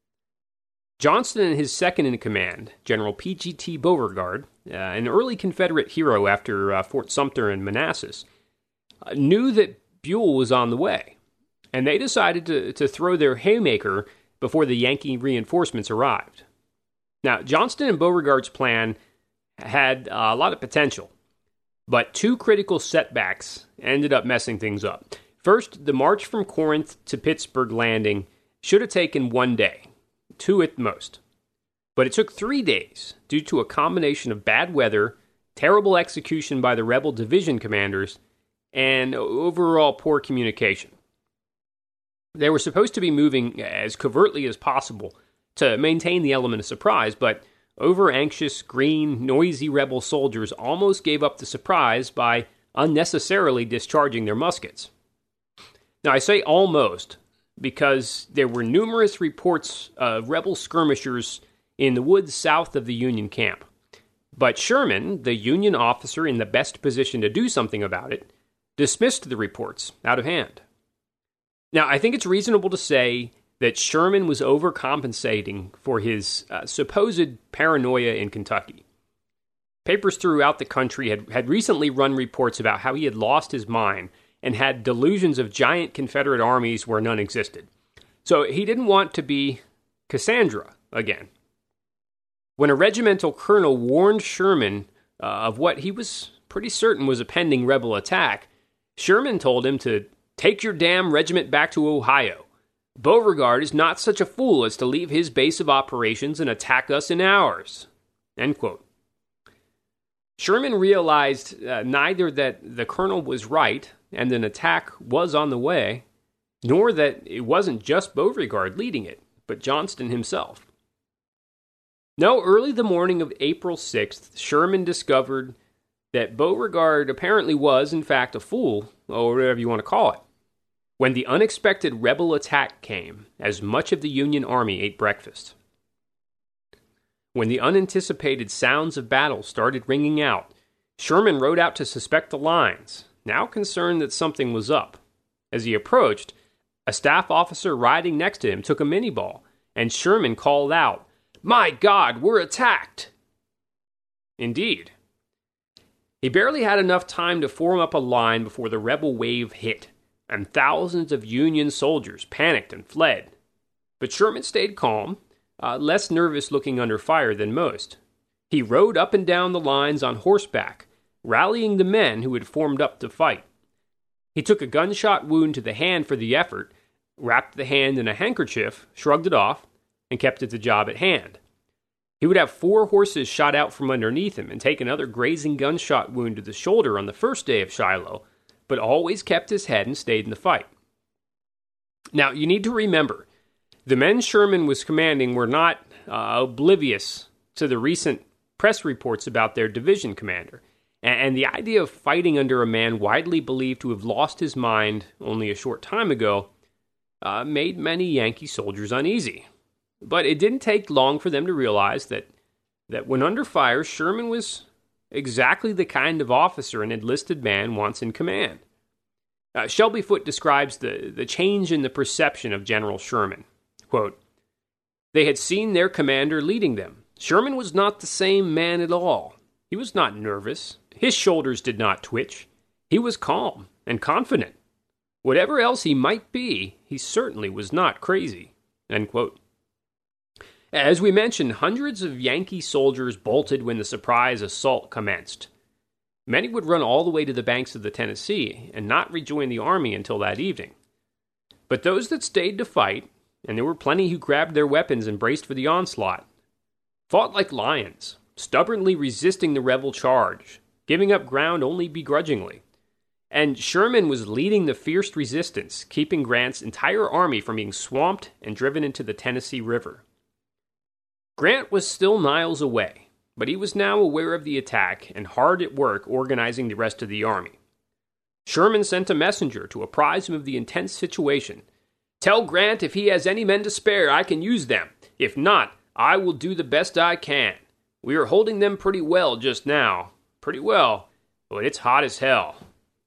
Johnston and his second-in-command, General P G T Beauregard, uh, an early Confederate hero after uh, Fort Sumter and Manassas, uh, knew that Buell was on the way, and they decided to, to throw their haymaker before the Yankee reinforcements arrived. Now, Johnston and Beauregard's plan had uh, a lot of potential, but two critical setbacks ended up messing things up. First, the march from Corinth to Pittsburgh Landing should have taken one day, two at most. But it took three days due to a combination of bad weather, terrible execution by the rebel division commanders, and overall poor communication. They were supposed to be moving as covertly as possible to maintain the element of surprise, but over-anxious, green, noisy rebel soldiers almost gave up the surprise by unnecessarily discharging their muskets. Now, I say almost because there were numerous reports of rebel skirmishers in the woods south of the Union camp. But Sherman, the Union officer in the best position to do something about it, dismissed the reports out of hand. Now, I think it's reasonable to say that Sherman was overcompensating for his uh, supposed paranoia in Kentucky. Papers throughout the country had, had recently run reports about how he had lost his mind and had delusions of giant Confederate armies where none existed. So he didn't want to be Cassandra again. When a regimental colonel warned Sherman uh, of what he was pretty certain was a pending rebel attack, Sherman told him to take your damn regiment back to Ohio. Beauregard is not such a fool as to leave his base of operations and attack us in ours. End quote. Sherman realized uh, neither that the colonel was right and an attack was on the way, nor that it wasn't just Beauregard leading it, but Johnston himself. No, early the morning of April sixth, Sherman discovered that Beauregard apparently was, in fact, a fool, or whatever you want to call it, when the unexpected rebel attack came, as much of the Union Army ate breakfast. When the unanticipated sounds of battle started ringing out, Sherman rode out to suspect the lines, now concerned that something was up. As he approached, a staff officer riding next to him took a mini-ball, and Sherman called out, "My God, we're attacked!" Indeed. He barely had enough time to form up a line before the rebel wave hit, and thousands of Union soldiers panicked and fled. But Sherman stayed calm, uh, less nervous looking under fire than most. He rode up and down the lines on horseback, rallying the men who had formed up to fight. He took a gunshot wound to the hand for the effort, wrapped the hand in a handkerchief, shrugged it off, and kept at the job at hand. He would have four horses shot out from underneath him and take another grazing gunshot wound to the shoulder on the first day of Shiloh, but always kept his head and stayed in the fight. Now, you need to remember, the men Sherman was commanding were not uh, oblivious to the recent press reports about their division commander, and, and the idea of fighting under a man widely believed to have lost his mind only a short time ago uh, made many Yankee soldiers uneasy. But it didn't take long for them to realize that, that when under fire, Sherman was exactly the kind of officer an enlisted man wants in command. Uh, Shelby Foote describes the, the change in the perception of General Sherman. Quote, "They had seen their commander leading them. Sherman was not the same man at all. He was not nervous. His shoulders did not twitch. He was calm and confident. Whatever else he might be, he certainly was not crazy." End quote. As we mentioned, hundreds of Yankee soldiers bolted when the surprise assault commenced. Many would run all the way to the banks of the Tennessee and not rejoin the army until that evening. But those that stayed to fight, and there were plenty who grabbed their weapons and braced for the onslaught, fought like lions, stubbornly resisting the rebel charge, giving up ground only begrudgingly. And Sherman was leading the fierce resistance, keeping Grant's entire army from being swamped and driven into the Tennessee River. Grant was still miles away, but he was now aware of the attack and hard at work organizing the rest of the army. Sherman sent a messenger to apprise him of the intense situation. "Tell Grant if he has any men to spare, I can use them. If not, I will do the best I can. We are holding them pretty well just now. Pretty well, but it's hot as hell."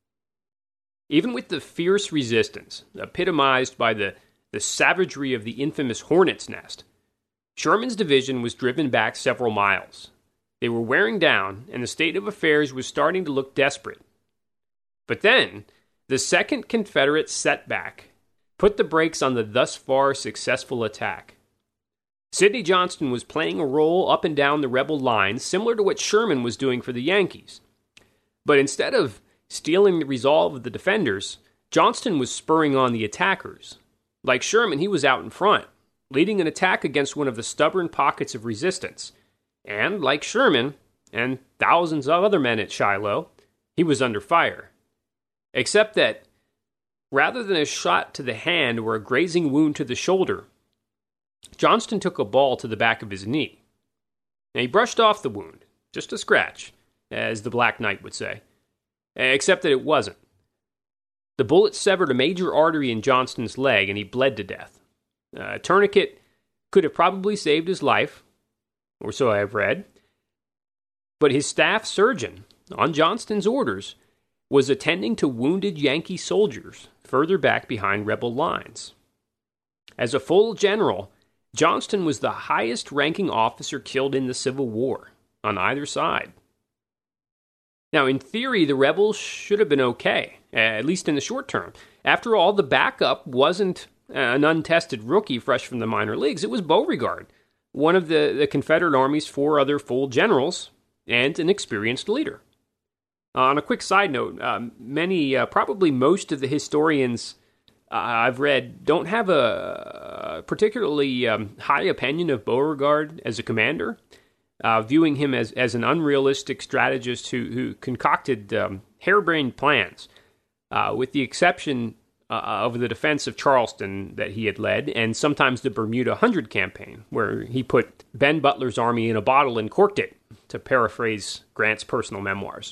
Even with the fierce resistance, epitomized by the, the savagery of the infamous Hornet's Nest, Sherman's division was driven back several miles. They were wearing down, and the state of affairs was starting to look desperate. But then, the second Confederate setback put the brakes on the thus far successful attack. Sidney Johnston was playing a role up and down the rebel lines similar to what Sherman was doing for the Yankees. But instead of stealing the resolve of the defenders, Johnston was spurring on the attackers. Like Sherman, he was out in front, leading an attack against one of the stubborn pockets of resistance. And, like Sherman, and thousands of other men at Shiloh, he was under fire. Except that, rather than a shot to the hand or a grazing wound to the shoulder, Johnston took a ball to the back of his knee. Now, he brushed off the wound, just a scratch, as the Black Knight would say. Except that it wasn't. The bullet severed a major artery in Johnston's leg, and he bled to death. Uh, a tourniquet could have probably saved his life, or so I have read. But his staff surgeon, on Johnston's orders, was attending to wounded Yankee soldiers further back behind rebel lines. As a full general, Johnston was the highest-ranking officer killed in the Civil War, on either side. Now, in theory, the rebels should have been okay, at least in the short term. After all, the backup wasn't an untested rookie fresh from the minor leagues. It was Beauregard, one of the, the Confederate Army's four other full generals, and an experienced leader. Uh, on a quick side note, um, many, uh, probably most of the historians uh, I've read don't have a, a particularly um, high opinion of Beauregard as a commander, uh, viewing him as, as an unrealistic strategist who, who concocted um, harebrained plans, uh, with the exception uh, of the defense of Charleston that he had led, and sometimes the Bermuda Hundred campaign, where he put Ben Butler's army in a bottle and corked it, to paraphrase Grant's personal memoirs.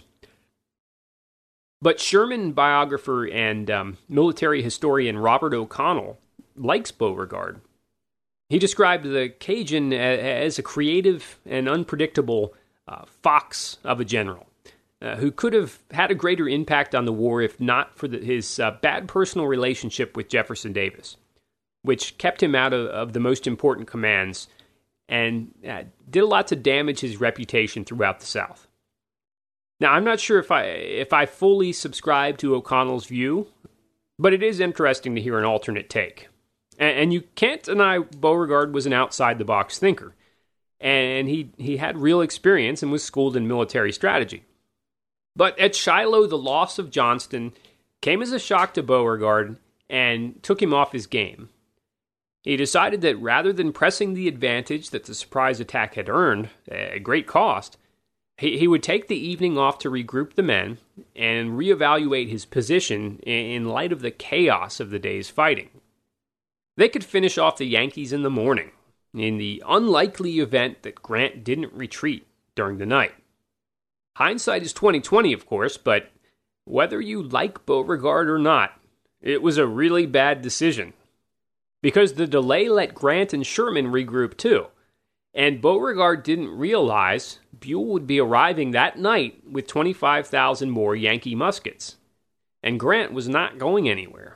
But Sherman biographer and um, military historian Robert O'Connell likes Beauregard. He described the Cajun as a creative and unpredictable uh, fox of a general, uh, who could have had a greater impact on the war if not for the, his uh, bad personal relationship with Jefferson Davis, which kept him out of, of the most important commands and uh, did a lot to damage his reputation throughout the South. Now, I'm not sure if I if I fully subscribe to O'Connell's view, but it is interesting to hear an alternate take. And, and you can't deny Beauregard was an outside-the-box thinker, and he, he had real experience and was schooled in military strategy. But at Shiloh, the loss of Johnston came as a shock to Beauregard and took him off his game. He decided that rather than pressing the advantage that the surprise attack had earned, at great cost, He, he would take the evening off to regroup the men and reevaluate his position in light of the chaos of the day's fighting. They could finish off the Yankees in the morning, in the unlikely event that Grant didn't retreat during the night. Hindsight is twenty twenty, of course, but whether you like Beauregard or not, it was a really bad decision. Because the delay let Grant and Sherman regroup too. And Beauregard didn't realize Buell would be arriving that night with twenty-five thousand more Yankee muskets. And Grant was not going anywhere.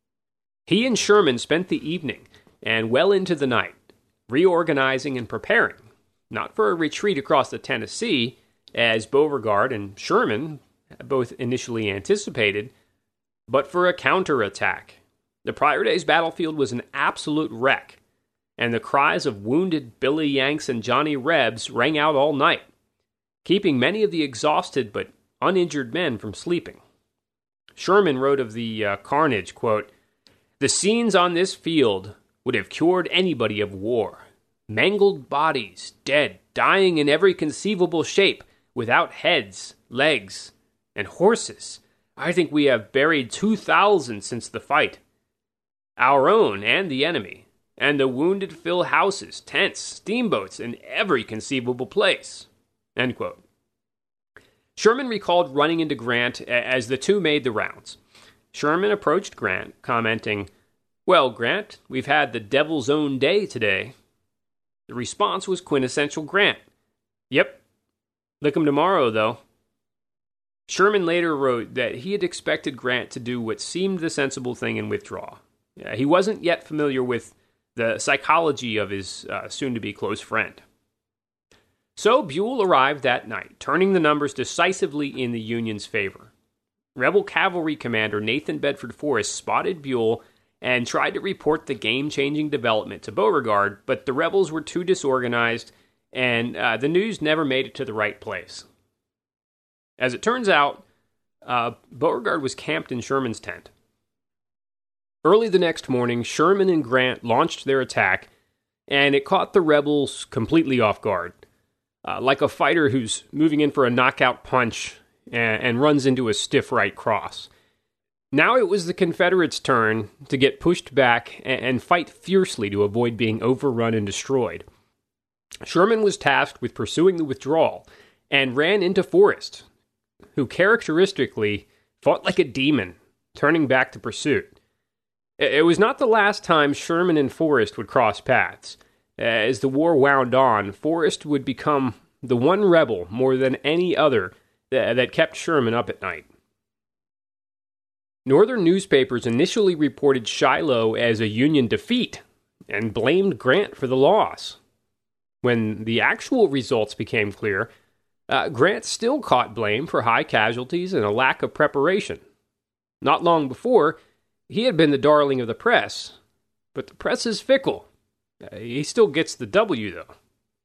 He and Sherman spent the evening, and well into the night, reorganizing and preparing, not for a retreat across the Tennessee, as Beauregard and Sherman both initially anticipated, but for a counterattack. The prior day's battlefield was an absolute wreck, and the cries of wounded Billy Yanks and Johnny Rebs rang out all night, keeping many of the exhausted but uninjured men from sleeping. Sherman wrote of the uh, carnage, quote, "The scenes on this field would have cured anybody of war. Mangled bodies, dead, dying in every conceivable shape, without heads, legs, and horses. I think we have buried two thousand since the fight. Our own and the enemy, and the wounded fill houses, tents, steamboats, and every conceivable place." End quote. Sherman recalled running into Grant as the two made the rounds. Sherman approached Grant, commenting, "Well, Grant, we've had the devil's own day today." The response was quintessential Grant. "Yep. Lick 'em tomorrow, though." Sherman later wrote that he had expected Grant to do what seemed the sensible thing and withdraw. Uh, he wasn't yet familiar with the psychology of his uh, soon-to-be close friend. So Buell arrived that night, turning the numbers decisively in the Union's favor. Rebel cavalry commander Nathan Bedford Forrest spotted Buell and tried to report the game-changing development to Beauregard, but the rebels were too disorganized, and uh, the news never made it to the right place. As it turns out, uh, Beauregard was camped in Sherman's tent. Early the next morning, Sherman and Grant launched their attack, and it caught the rebels completely off guard. Uh, like a fighter who's moving in for a knockout punch and, and runs into a stiff right cross. Now it was the Confederates' turn to get pushed back and, and fight fiercely to avoid being overrun and destroyed. Sherman was tasked with pursuing the withdrawal and ran into Forrest, who characteristically fought like a demon, turning back to pursuit. It was not the last time Sherman and Forrest would cross paths. As the war wound on, Forrest would become the one rebel more than any other that kept Sherman up at night. Northern newspapers initially reported Shiloh as a Union defeat and blamed Grant for the loss. When the actual results became clear, uh, Grant still caught blame for high casualties and a lack of preparation. Not long before, he had been the darling of the press, but the press is fickle. Uh, he still gets the W, though.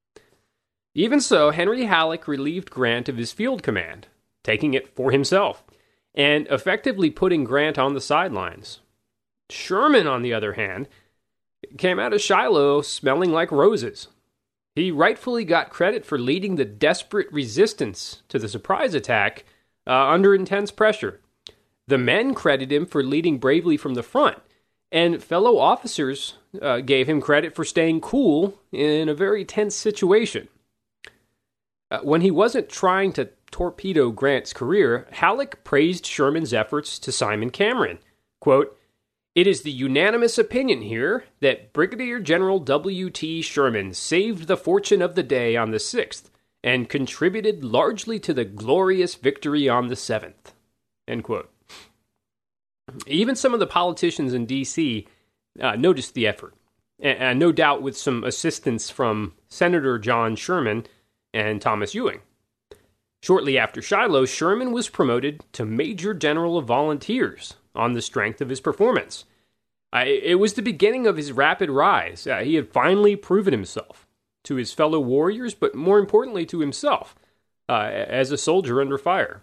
Even so, Henry Halleck relieved Grant of his field command, taking it for himself, and effectively putting Grant on the sidelines. Sherman, on the other hand, came out of Shiloh smelling like roses. He rightfully got credit for leading the desperate resistance to the surprise attack uh, under intense pressure. The men credited him for leading bravely from the front, and fellow officers uh, gave him credit for staying cool in a very tense situation. Uh, when he wasn't trying to torpedo Grant's career, Halleck praised Sherman's efforts to Simon Cameron. Quote, "It is the unanimous opinion here that Brigadier General W T Sherman saved the fortune of the day on the sixth and contributed largely to the glorious victory on the seventh." End quote. Even some of the politicians in D C uh, noticed the effort, and, and no doubt with some assistance from Senator John Sherman and Thomas Ewing. Shortly after Shiloh, Sherman was promoted to Major General of Volunteers on the strength of his performance. Uh, it was the beginning of his rapid rise. Uh, he had finally proven himself to his fellow warriors, but more importantly to himself uh, as a soldier under fire.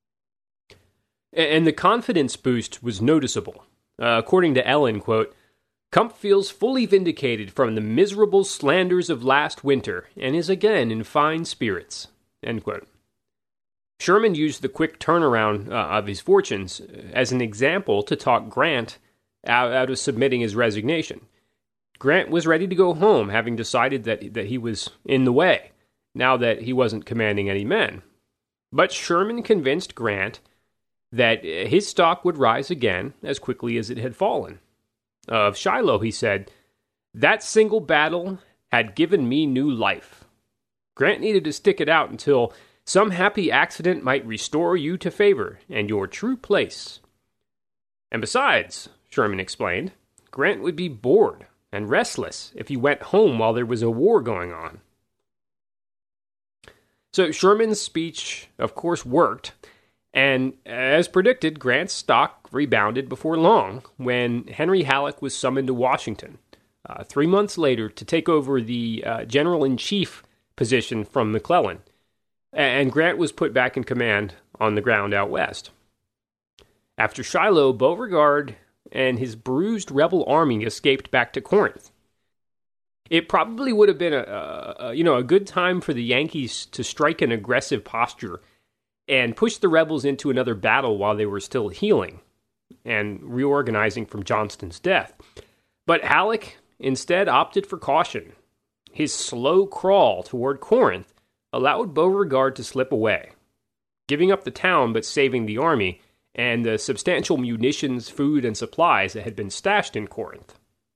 And the confidence boost was noticeable. Uh, according to Ellen, quote, "Kump feels fully vindicated from the miserable slanders of last winter and is again in fine spirits." End quote. Sherman used the quick turnaround uh, of his fortunes as an example to talk Grant out, out of submitting his resignation. Grant was ready to go home, having decided that, that he was in the way, now that he wasn't commanding any men. But Sherman convinced Grant that his stock would rise again as quickly as it had fallen. Of Shiloh, he said, "That single battle had given me new life. Grant needed to stick it out until some happy accident might restore you to favor and your true place. And besides," Sherman explained, "Grant would be bored and restless if he went home while there was a war going on." So Sherman's speech, of course, worked. And as predicted, Grant's stock rebounded before long when Henry Halleck was summoned to Washington uh, three months later to take over the uh, General-in-Chief position from McClellan, and Grant was put back in command on the ground out west. After Shiloh, Beauregard and his bruised rebel army escaped back to Corinth. It probably would have been a, a, a you know a good time for the Yankees to strike an aggressive posture and push the rebels into another battle while they were still healing and reorganizing from Johnston's death. But Halleck instead opted for caution. His slow crawl toward Corinth allowed Beauregard to slip away, giving up the town but saving the army and the substantial munitions, food, and supplies that had been stashed in Corinth.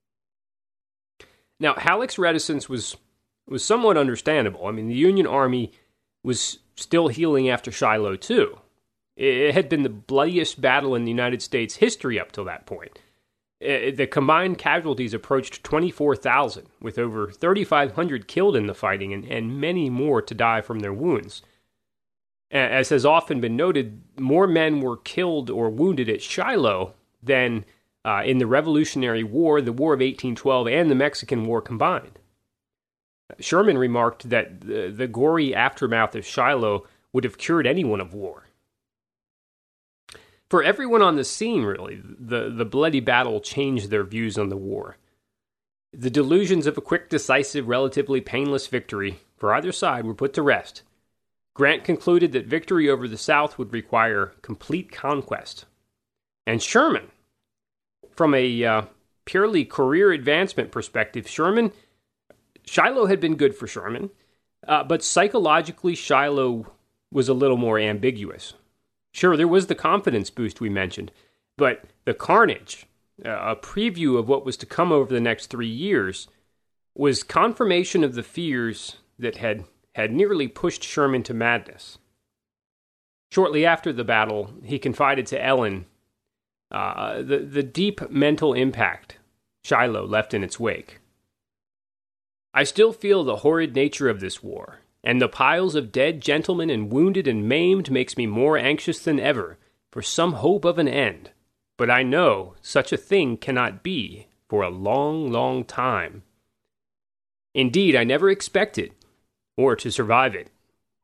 Now, Halleck's reticence was, was somewhat understandable. I mean, the Union Army was still healing after Shiloh, too. It had been the bloodiest battle in the United States history up till that point. The combined casualties approached twenty-four thousand, with over thirty-five hundred killed in the fighting and, and many more to die from their wounds. As has often been noted, more men were killed or wounded at Shiloh than uh, in the Revolutionary War, the War of eighteen twelve, and the Mexican War combined. Sherman remarked that the, the gory aftermath of Shiloh would have cured anyone of war. For everyone on the scene, really, the, the bloody battle changed their views on the war. The delusions of a quick, decisive, relatively painless victory for either side were put to rest. Grant concluded that victory over the South would require complete conquest. And Sherman, from a uh, purely career advancement perspective, Sherman, Shiloh had been good for Sherman, uh, but psychologically Shiloh was a little more ambiguous. Sure, there was the confidence boost we mentioned, but the carnage, uh, a preview of what was to come over the next three years, was confirmation of the fears that had, had nearly pushed Sherman to madness. Shortly after the battle, he confided to Ellen uh, the, the deep mental impact Shiloh left in its wake. "I still feel the horrid nature of this war, and the piles of dead gentlemen and wounded and maimed makes me more anxious than ever for some hope of an end. But I know such a thing cannot be for a long, long time. Indeed, I never expected, or to survive it."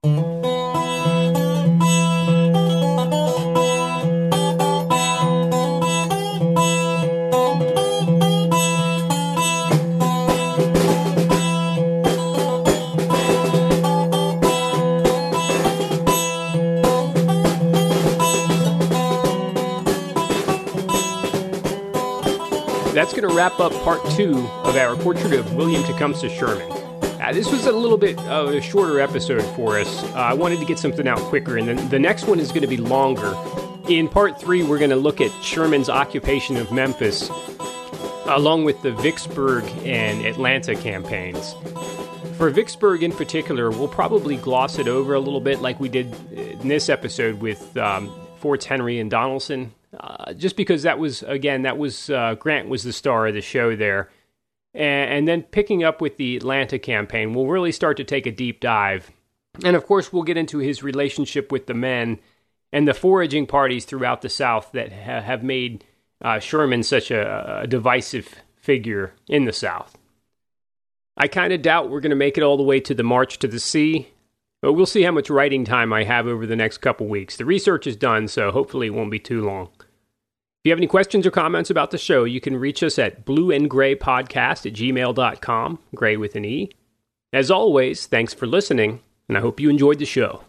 That's going to wrap up part two of our portrait of William Tecumseh Sherman. Uh, this was a little bit of a shorter episode for us. Uh, I wanted to get something out quicker, and then the next one is going to be longer. In part three, we're going to look at Sherman's occupation of Memphis, along with the Vicksburg and Atlanta campaigns. For Vicksburg in particular, we'll probably gloss it over a little bit like we did in this episode with um, Forts Henry and Donelson. Uh, just because that was, again, that was, uh, Grant was the star of the show there. And, and then picking up with the Atlanta campaign, we'll really start to take a deep dive. And of course, we'll get into his relationship with the men and the foraging parties throughout the South that ha- have made uh, Sherman such a, a divisive figure in the South. I kind of doubt we're going to make it all the way to the March to the Sea, but we'll see how much writing time I have over the next couple weeks. The research is done, so hopefully it won't be too long. If you have any questions or comments about the show, you can reach us at blue and gray podcast at gmail dot com, gray with an E. As always, thanks for listening, and I hope you enjoyed the show.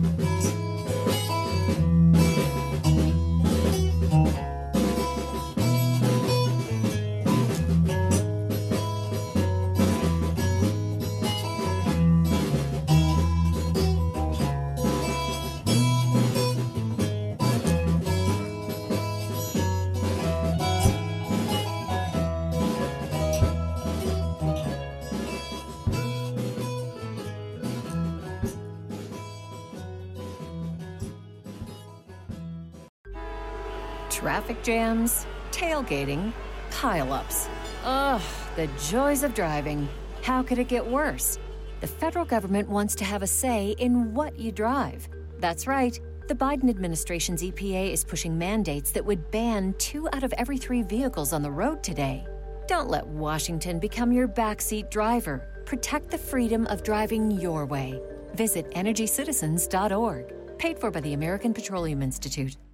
Traffic jams, tailgating, pile-ups. Ugh, the joys of driving. How could it get worse? The federal government wants to have a say in what you drive. That's right. The Biden administration's E P A is pushing mandates that would ban two out of every three vehicles on the road today. Don't let Washington become your backseat driver. Protect the freedom of driving your way. Visit energy citizens dot org. Paid for by the American Petroleum Institute.